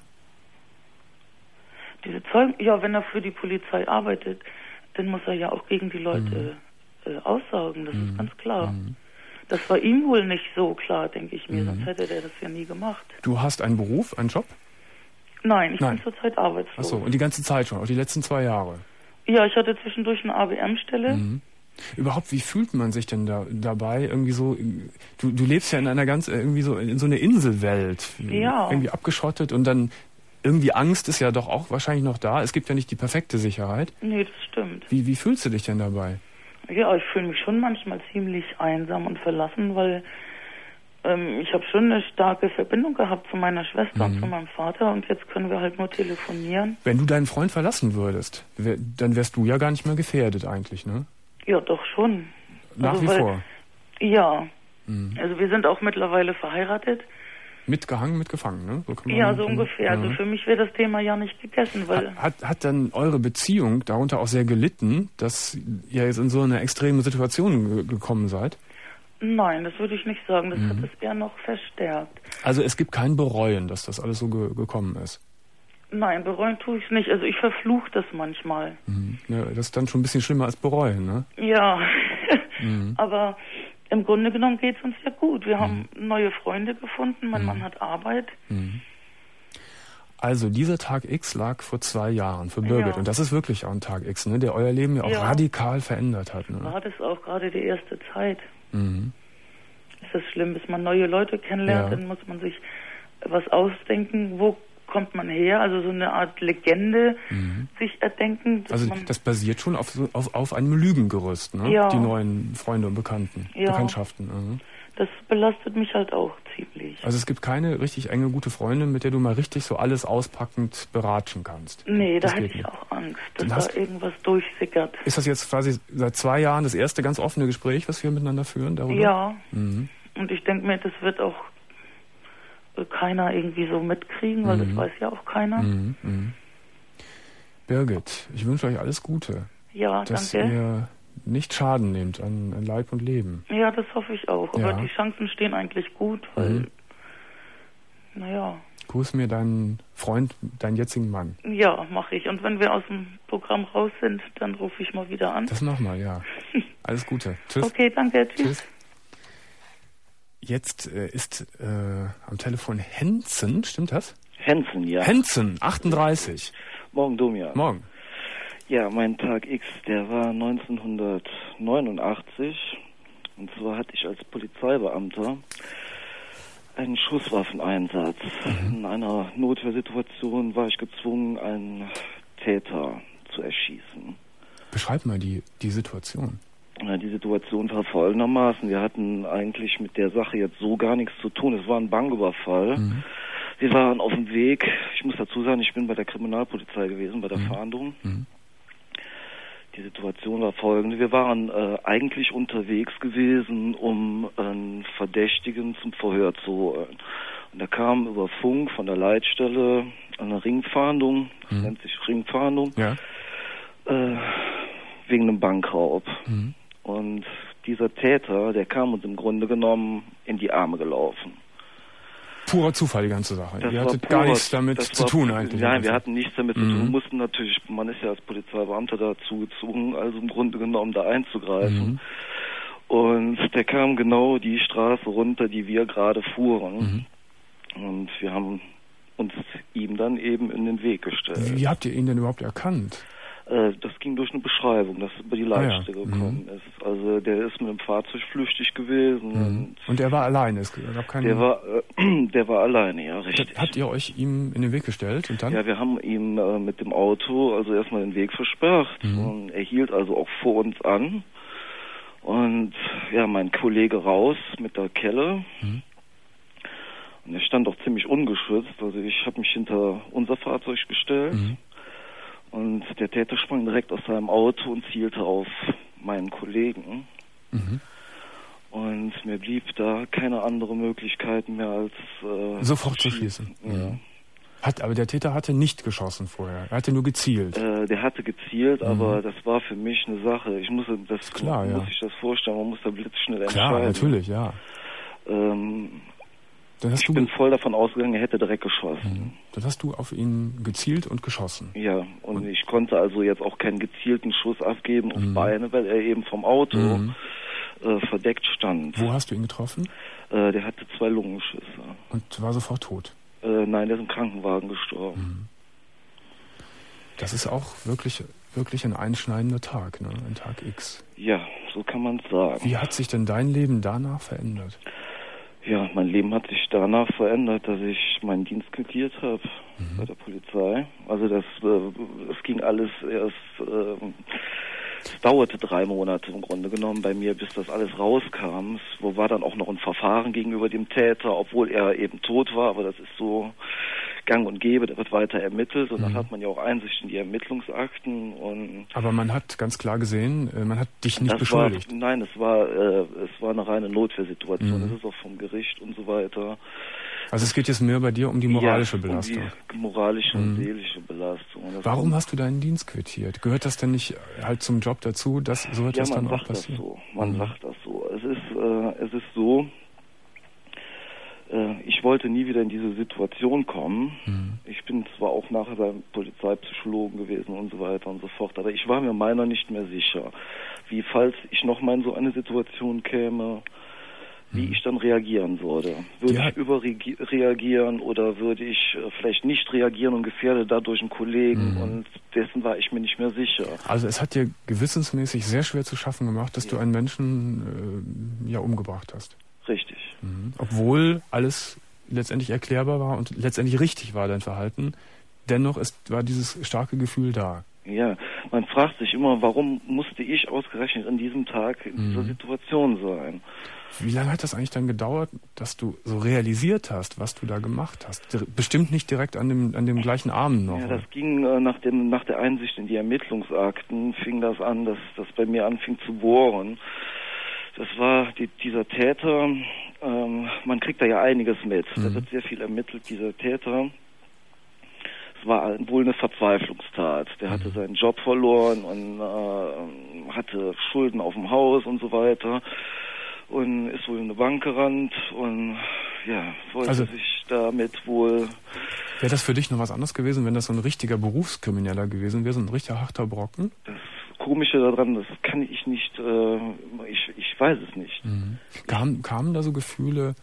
Diese Zeugen, ja, wenn er für die Polizei arbeitet, dann muss er ja auch gegen die Leute aussagen, das ist ganz klar. Das war ihm wohl nicht so klar, denke ich mir, sonst hätte der das ja nie gemacht. Du hast einen Beruf, einen Job? Nein, ich bin zurzeit arbeitslos. Ach so, und die ganze Zeit schon, auch die letzten 2 Jahre? Ja, ich hatte zwischendurch eine ABM-Stelle. Überhaupt, wie fühlt man sich denn dabei? Irgendwie so, du lebst ja in einer irgendwie so in so einer Inselwelt. Ja. Irgendwie abgeschottet und dann irgendwie Angst ist ja doch auch wahrscheinlich noch da. Es gibt ja nicht die perfekte Sicherheit. Nee, das stimmt. Wie fühlst du dich denn dabei? Ja, ich fühle mich schon manchmal ziemlich einsam und verlassen, weil ich habe schon eine starke Verbindung gehabt zu meiner Schwester und zu meinem Vater und jetzt können wir halt nur telefonieren. Wenn du deinen Freund verlassen würdest, dann wärst du ja gar nicht mehr gefährdet eigentlich, ne? Ja, doch schon. Nach wie vor? Ja. Also wir sind auch mittlerweile verheiratet. Mitgehangen, mitgefangen, ne? So kann man ja, so ungefähr. Also für mich wäre das Thema ja nicht gegessen, weil... Hat dann eure Beziehung darunter auch sehr gelitten, dass ihr jetzt in so eine extreme Situation gekommen seid? Nein, das würde ich nicht sagen. Das hat es eher noch verstärkt. Also es gibt kein Bereuen, dass das alles so gekommen ist? Nein, bereuen tue ich es nicht. Also ich verfluche das manchmal. Ja, das ist dann schon ein bisschen schlimmer als bereuen, ne? Ja, aber im Grunde genommen geht es uns ja gut. Wir haben neue Freunde gefunden, mein Mann hat Arbeit. Also dieser Tag X lag vor 2 Jahren für Birgit. Und das ist wirklich auch ein Tag X, ne, der euer Leben ja auch radikal verändert hat. Ne? War das auch gerade die erste Zeit. Ist das schlimm, bis man neue Leute kennenlernt, dann muss man sich was ausdenken, wo kommt man her, also so eine Art Legende sich erdenken. Also das basiert schon auf einem Lügengerüst, ne? Ja. Die neuen Freunde und Bekanntschaften. Das belastet mich halt auch ziemlich. Also es gibt keine richtig enge, gute Freundin, mit der du mal richtig so alles auspackend beratschen kannst? Nee, da hätte ich auch Angst, dass da irgendwas durchsickert. Ist das jetzt quasi seit 2 Jahren das erste ganz offene Gespräch, was wir miteinander führen darüber? Ja, und ich denke mir, das wird auch keiner irgendwie so mitkriegen, weil das weiß ja auch keiner. Birgit, ich wünsche euch alles Gute. Ja, dass danke. Dass ihr nicht Schaden nehmt an Leib und Leben. Ja, das hoffe ich auch. Aber die Chancen stehen eigentlich gut, weil, naja. Grüß mir deinen Freund, deinen jetzigen Mann. Ja, mache ich. Und wenn wir aus dem Programm raus sind, dann rufe ich mal wieder an. Das machen wir, ja. Alles Gute. Tschüss. Okay, danke. Tschüss. Jetzt ist am Telefon Henzen, stimmt das? Henzen, ja. Henzen, 38. Morgen, Domja. Morgen. Ja, mein Tag X, der war 1989. Und zwar hatte ich als Polizeibeamter einen Schusswaffeneinsatz. In einer Notwehrsituation war ich gezwungen, einen Täter zu erschießen. Beschreib mal die Situation. Die Situation war folgendermaßen. Wir hatten eigentlich mit der Sache jetzt so gar nichts zu tun. Es war ein Banküberfall. Wir waren auf dem Weg. Ich muss dazu sagen, ich bin bei der Kriminalpolizei gewesen, bei der Fahndung. Die Situation war folgende. Wir waren eigentlich unterwegs gewesen, um einen Verdächtigen zum Verhör zu holen. Und da kam über Funk von der Leitstelle eine Ringfahndung, das nennt sich Ringfahndung, wegen einem Bankraub. Und dieser Täter, der kam uns im Grunde genommen in die Arme gelaufen. Purer Zufall, die ganze Sache. Ihr hattet gar nichts damit zu tun eigentlich. Nein, wir hatten nichts damit zu tun. Wir mussten natürlich, man ist ja als Polizeibeamter dazu gezwungen, also im Grunde genommen da einzugreifen. Und der kam genau die Straße runter, die wir gerade fuhren. Und wir haben uns ihm dann eben in den Weg gestellt. Wie habt ihr ihn denn überhaupt erkannt? Das ging durch eine Beschreibung, das über die Leitstelle gekommen ist. Also der ist mit dem Fahrzeug flüchtig gewesen. Und er war alleine? Es gab keinen... Der war alleine, ja, richtig. Habt ihr euch ihm in den Weg gestellt und dann? Ja, wir haben ihm mit dem Auto also erstmal den Weg versperrt. Und er hielt also auch vor uns an. Und ja, mein Kollege raus mit der Kelle. Und er stand auch ziemlich ungeschützt. Also ich habe mich hinter unser Fahrzeug gestellt. Und der Täter sprang direkt aus seinem Auto und zielte auf meinen Kollegen. Und mir blieb da keine andere Möglichkeit mehr als sofort zu schießen. Aber der Täter hatte nicht geschossen vorher. Er hatte nur gezielt. Der hatte gezielt, aber das war für mich eine Sache. Ich muss ich das vorstellen. Man muss da blitzschnell entscheiden. Klar, natürlich, ja. Ich bin voll davon ausgegangen, er hätte direkt geschossen. Dann hast du auf ihn gezielt und geschossen. Ja, und ich konnte also jetzt auch keinen gezielten Schuss abgeben auf Beine, weil er eben vom Auto verdeckt stand. Wo hast du ihn getroffen? Der hatte 2 Lungenschüsse. Und war sofort tot? Nein, der ist im Krankenwagen gestorben. Das ist auch wirklich ein einschneidender Tag, ne? Ein Tag X. Ja, so kann man es sagen. Wie hat sich denn dein Leben danach verändert? Ja, mein Leben hat sich danach verändert, dass ich meinen Dienst quittiert habe bei der Polizei. Also das ging alles erst, es dauerte 3 Monate im Grunde genommen bei mir, bis das alles rauskam. Es war dann auch noch ein Verfahren gegenüber dem Täter, obwohl er eben tot war, aber das ist so gang und gäbe, da wird weiter ermittelt und dann hat man ja auch Einsicht in die Ermittlungsakten. Aber man hat ganz klar gesehen, man hat dich nicht beschuldigt. Nein, es war eine reine Notwehrsituation. Das ist auch vom Gericht und so weiter. Also es geht jetzt mehr bei dir um die moralische Belastung. Um die moralische und seelische Belastung. Warum hast du deinen Dienst quittiert? Gehört das denn nicht halt zum Job dazu, dass so etwas dann auch passiert? Man sagt das so. Es ist so, ich wollte nie wieder in diese Situation kommen. Ich bin zwar auch nachher beim Polizeipsychologen gewesen und so weiter und so fort, aber ich war mir meiner nicht mehr sicher, wie, falls ich nochmal in so eine Situation käme, wie ich dann reagieren würde. Würde ich überreagieren oder würde ich vielleicht nicht reagieren und gefährde dadurch einen Kollegen und dessen war ich mir nicht mehr sicher. Also es hat dir gewissensmäßig sehr schwer zu schaffen gemacht, dass du einen Menschen umgebracht hast. Richtig. Obwohl alles letztendlich erklärbar war und letztendlich richtig war, dein Verhalten, dennoch war dieses starke Gefühl da. Ja, man fragt sich immer, warum musste ich ausgerechnet an diesem Tag in dieser Situation sein? Wie lange hat das eigentlich dann gedauert, dass du so realisiert hast, was du da gemacht hast? Bestimmt nicht direkt an dem gleichen Abend noch. Ja, das ging nach der Einsicht in die Ermittlungsakten, fing das an, dass das bei mir anfing zu bohren. Das war dieser Täter, man kriegt da ja einiges mit. Da wird sehr viel ermittelt, dieser Täter. Es war wohl eine Verzweiflungstat. Der hatte seinen Job verloren und hatte Schulden auf dem Haus und so weiter. Und ist wohl in eine Bank gerannt und wollte sich damit wohl... Wäre das für dich noch was anderes gewesen, wenn das so ein richtiger Berufskrimineller gewesen wäre, so ein richtig harter Brocken? Das Komische daran, das kann ich nicht, ich weiß es nicht. Kamen da so Gefühle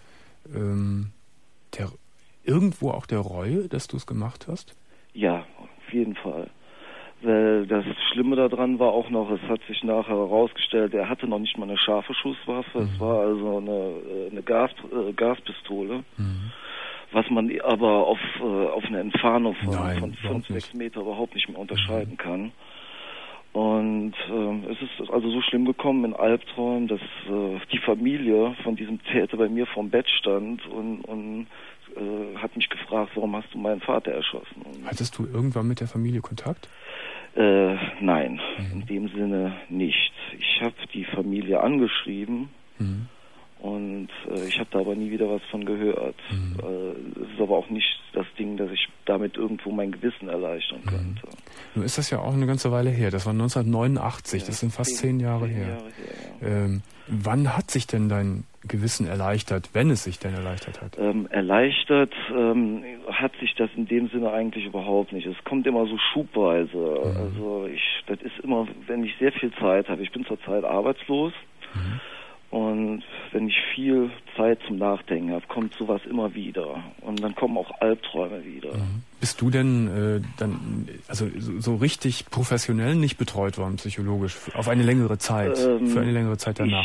irgendwo auch der Reue, dass du es gemacht hast? Ja, auf jeden Fall. Weil das Schlimme daran war auch noch, es hat sich nachher herausgestellt, er hatte noch nicht mal eine scharfe Schusswaffe, es war also eine Gaspistole, was man aber auf eine Entfernung von 5-6 Meter überhaupt nicht mehr unterscheiden kann. Und es ist also so schlimm gekommen in Albträumen, dass die Familie von diesem Täter bei mir vorm Bett stand und hat mich gefragt, warum hast du meinen Vater erschossen? Hattest du irgendwann mit der Familie Kontakt? Nein, in dem Sinne nicht. Ich habe die Familie angeschrieben und ich habe da aber nie wieder was von gehört. Es ist aber auch nicht das Ding, dass ich damit irgendwo mein Gewissen erleichtern könnte. Nun ist das ja auch eine ganze Weile her. Das war 1989, das sind fast 10 Jahre her. Wann hat sich denn dein Gewissen erleichtert, wenn es sich denn erleichtert hat? Erleichtert hat sich das in dem Sinne eigentlich überhaupt nicht. Es kommt immer so schubweise. Also das ist immer, wenn ich sehr viel Zeit habe. Ich bin zurzeit arbeitslos. Und wenn ich viel Zeit zum Nachdenken habe, kommt sowas immer wieder. Und dann kommen auch Albträume wieder. Bist du denn dann also so richtig professionell nicht betreut worden, psychologisch, auf eine längere Zeit, für eine längere Zeit danach?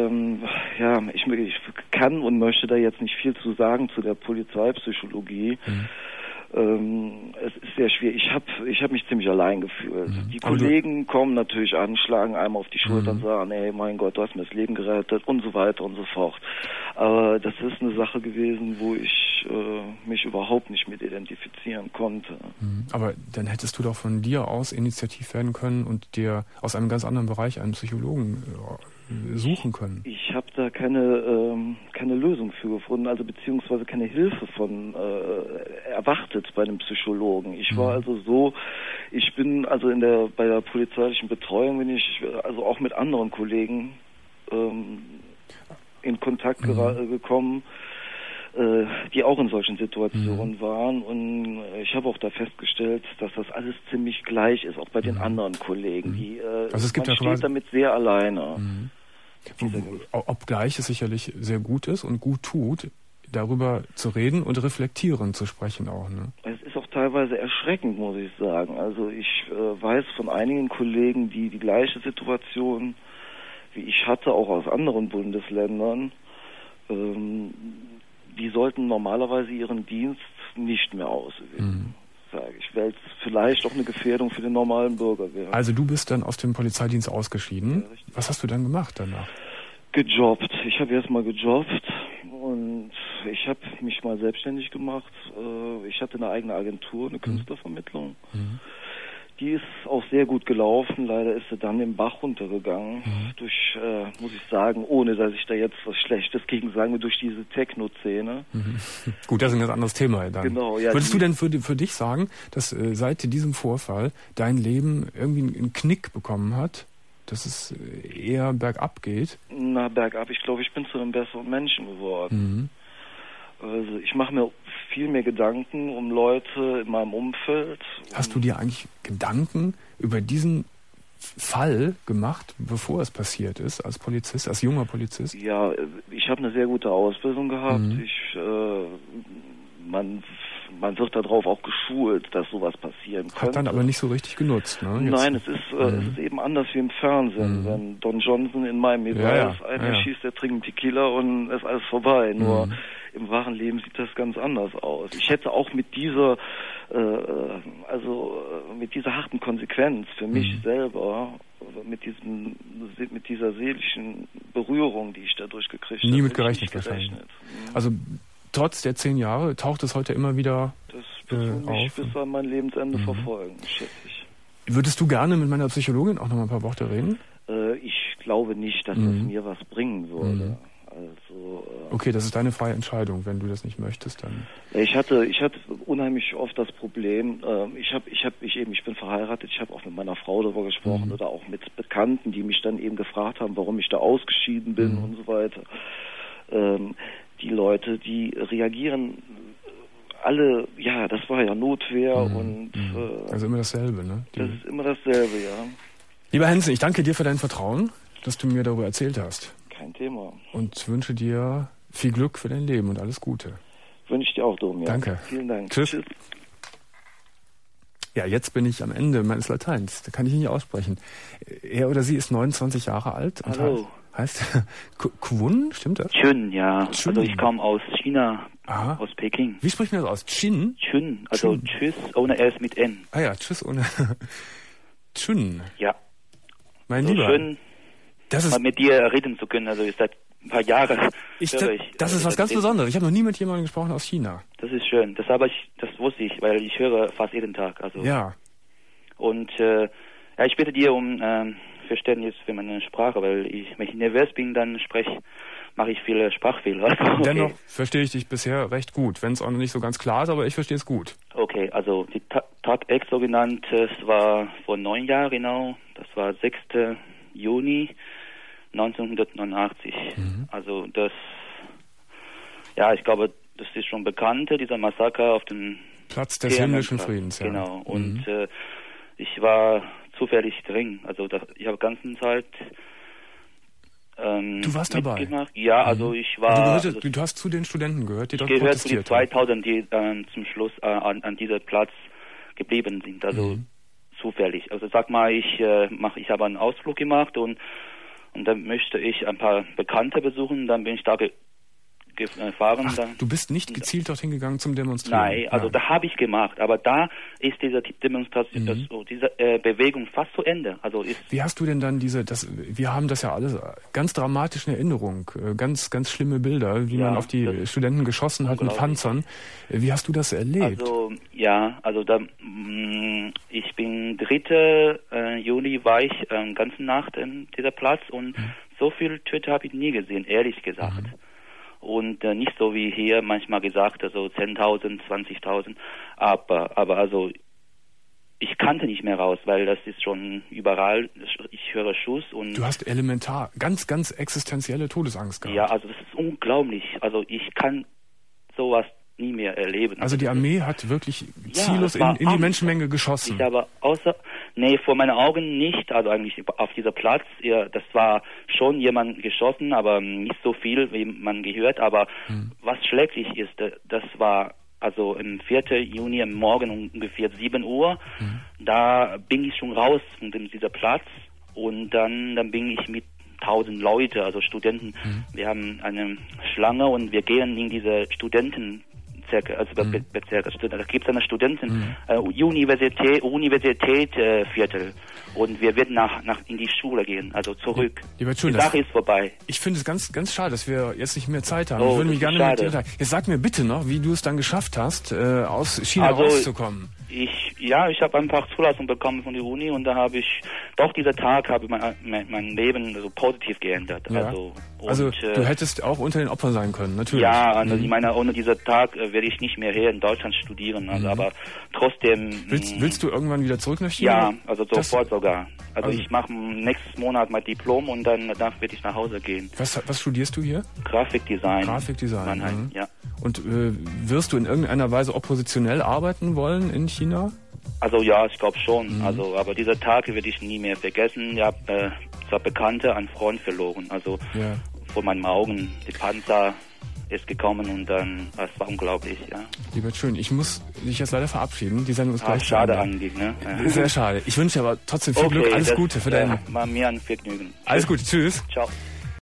Ich kann und möchte da jetzt nicht viel zu sagen zu der Polizeipsychologie. Es ist sehr schwierig. Ich hab mich ziemlich allein gefühlt. Die Kollegen kommen natürlich an, schlagen einem auf die Schulter und sagen, ey, mein Gott, du hast mir das Leben gerettet und so weiter und so fort. Aber das ist eine Sache gewesen, wo ich mich überhaupt nicht mit identifizieren konnte. Aber dann hättest du doch von dir aus initiativ werden können und dir aus einem ganz anderen Bereich einen Psychologen suchen können. Ich habe da keine Lösung für gefunden, also beziehungsweise keine Hilfe von erwartet bei einem Psychologen. Ich war also so, ich bin also bei der polizeilichen Betreuung bin ich also auch mit anderen Kollegen in Kontakt gekommen, die auch in solchen Situationen waren, und ich habe auch da festgestellt, dass das alles ziemlich gleich ist, auch bei den anderen Kollegen. Also es gibt man steht damit sehr alleine. Obgleich es sicherlich sehr gut ist und gut tut, darüber zu reden und reflektierend zu sprechen auch, ne? Es ist auch teilweise erschreckend, muss ich sagen. Also ich weiß von einigen Kollegen, die die gleiche Situation wie ich hatte, auch aus anderen Bundesländern, die sollten normalerweise ihren Dienst nicht mehr ausüben. Sage ich, weil es vielleicht auch eine Gefährdung für den normalen Bürger wäre. Also du bist dann aus dem Polizeidienst ausgeschieden. Ja, was hast du dann gemacht danach? Gejobbt. Ich habe erst mal gejobbt und ich habe mich mal selbstständig gemacht. Ich hatte eine eigene Agentur, eine Künstlervermittlung. Die ist auch sehr gut gelaufen. Leider ist sie dann im Bach runtergegangen. Durch, muss ich sagen, ohne dass ich da jetzt was Schlechtes gegen sagen will, durch diese Techno-Szene. Gut, das ist ein ganz anderes Thema dann. Genau, ja. Würdest du denn für dich sagen, dass seit diesem Vorfall dein Leben irgendwie einen Knick bekommen hat? Dass es eher bergab geht? Na, bergab. Ich glaube, ich bin zu einem besseren Menschen geworden. Also ich mache mir viel mehr Gedanken um Leute in meinem Umfeld. Hast du dir eigentlich Gedanken über diesen Fall gemacht, bevor es passiert ist, als Polizist, als junger Polizist? Ja, ich habe eine sehr gute Ausbildung gehabt. Man wird darauf auch geschult, dass sowas passieren könnte. Hat dann aber nicht so richtig genutzt, ne? Jetzt. Nein, es ist eben anders wie im Fernsehen. Wenn Don Johnson in Miami ist, einer schießt, der trinkt Tequila und ist alles vorbei. Nur im wahren Leben sieht das ganz anders aus. Ich hätte auch mit dieser harten Konsequenz für mich selber, mit dieser seelischen Berührung, die ich dadurch gekriegt habe, nie mit gerechnet wahrscheinlich. Also trotz der 10 Jahre taucht es heute immer wieder das wird mich bis an mein Lebensende verfolgen, schätze ich. Würdest du gerne mit meiner Psychologin auch noch mal ein paar Worte reden? Ich glaube nicht, dass das mir was bringen würde. Okay, das ist deine freie Entscheidung. Wenn du das nicht möchtest, dann... Ich hatte unheimlich oft das Problem, ich bin verheiratet, ich habe auch mit meiner Frau darüber gesprochen oder auch mit Bekannten, die mich dann eben gefragt haben, warum ich da ausgeschieden bin und so weiter. Die Leute, die reagieren alle, ja, das war ja Notwehr und... Also immer dasselbe, ne? Das ist immer dasselbe, ja. Lieber Hensen, ich danke dir für dein Vertrauen, dass du mir darüber erzählt hast. Kein Thema. Und wünsche dir viel Glück für dein Leben und alles Gute. Wünsche ich dir auch, Dom. Ja. Danke. Vielen Dank. Tschüss. Ja, jetzt bin ich am Ende meines Lateins. Da kann ich nicht aussprechen. Er oder sie ist 29 Jahre alt. Und Hallo. Heißt Kwun, stimmt das? Chun, ja. Chun. Also ich komme aus China, aus Peking. Wie spricht man das aus? Chin? Chun, also Chun. Tschüss ohne S mit N. Ah ja, tschüss ohne... Chun. Ja. Mein so Lieber. Schön mal mit dir reden zu können. Also ist seit ein paar Jahren. Das ist was ganz Besonderes. Ich habe noch nie mit jemandem gesprochen aus China. Das ist schön. Das wusste ich, weil ich höre fast jeden Tag. Also. Ja. Und ich bitte dir um Verständnis für meine Sprache, weil wenn ich nervös bin, dann mache ich viele Sprachfehler. Okay. Dennoch verstehe ich dich bisher recht gut, wenn es auch noch nicht so ganz klar ist, aber ich verstehe es gut. Okay, also die Tag X so genannt, es war vor 9 Jahren genau, das war 6. Juni 1989. Also ich glaube, das ist schon bekannt, dieser Massaker auf dem Platz des himmlischen Friedens. Ja. Genau, und ich war zufällig drin, also ich habe die ganze Zeit du warst dabei? Ja, also ich war... Du hast zu den Studenten gehört, die dort protestiert haben? Ich gehört zu den 2000, die zum Schluss an diesem Platz geblieben sind, also zufällig. Also sag mal, ich habe einen Ausflug gemacht und dann möchte ich ein paar Bekannte besuchen, dann bin ich da gefahren. Du bist nicht gezielt dorthin gegangen zum Demonstrieren? Nein, also da habe ich gemacht, aber da ist diese Demonstration, diese Bewegung fast zu Ende. Also wie hast du denn dann wir haben das ja alles ganz dramatisch in Erinnerung, ganz, ganz schlimme Bilder, wie man auf die Studenten geschossen hat mit Panzern. Wie hast du das erlebt? Ich bin 3. Juli war ich ganze Nacht in dieser Platz und so viel Töte habe ich nie gesehen, ehrlich gesagt. Und nicht so wie hier manchmal gesagt, also 10.000, 20.000, aber also ich kannte nicht mehr raus, weil das ist schon überall, ich höre Schuss und... Du hast elementar, ganz, ganz existenzielle Todesangst gehabt. Ja, also das ist unglaublich, also ich kann sowas nie mehr erleben. Also die Armee hat wirklich ziellos in die Menschenmenge geschossen. Ich habe vor meinen Augen nicht, also eigentlich auf dieser Platz, das war schon jemand geschossen, aber nicht so viel, wie man gehört, aber was schrecklich ist, das war also am 4. Juni am Morgen ungefähr 7 Uhr, da bin ich schon raus von dieser Platz und dann bin ich mit 1000 Leute, also Studenten, wir haben eine Schlange und wir gehen in diese Studentenbezirke, also Bezirke. Da gibt es eine Universitätsviertel und wir werden in die Schule gehen, also zurück. Die Sache ist vorbei. Ich finde es ganz, ganz schade, dass wir jetzt nicht mehr Zeit haben. Ich würde mich gerne mit dir teilen. Jetzt sag mir bitte noch, wie du es dann geschafft hast, aus China rauszukommen. Ich habe einfach Zulassung bekommen von der Uni und da habe ich, dieser Tag habe mein Leben so positiv geändert. Ja. Also du hättest auch unter den Opfern sein können, natürlich. Ja, also ich meine, ohne diesen Tag werde ich nicht mehr hier in Deutschland studieren, also aber trotzdem... Willst du irgendwann wieder zurück nach China? Ja, also sofort sogar. Also ich mache nächsten Monat mein Diplom und danach werde ich nach Hause gehen. Was studierst du hier? Grafikdesign. Mannheim. Ja. Und wirst du in irgendeiner Weise oppositionell arbeiten wollen in China? Also ja, ich glaube schon. Also, aber diese Tage werde ich nie mehr vergessen. Ich habe zwar Bekannte, einen Freund verloren. Also vor meinen Augen, die Panzer ist gekommen und dann, es war unglaublich, ja. Lieber Schön, ich muss dich jetzt leider verabschieden. Die Sendung ist gleich schade eigentlich, ne? Sehr schade. Ich wünsche dir aber trotzdem viel Glück, alles Gute für deinen... War mir ein Vergnügen. Alles Gute, tschüss. Ciao.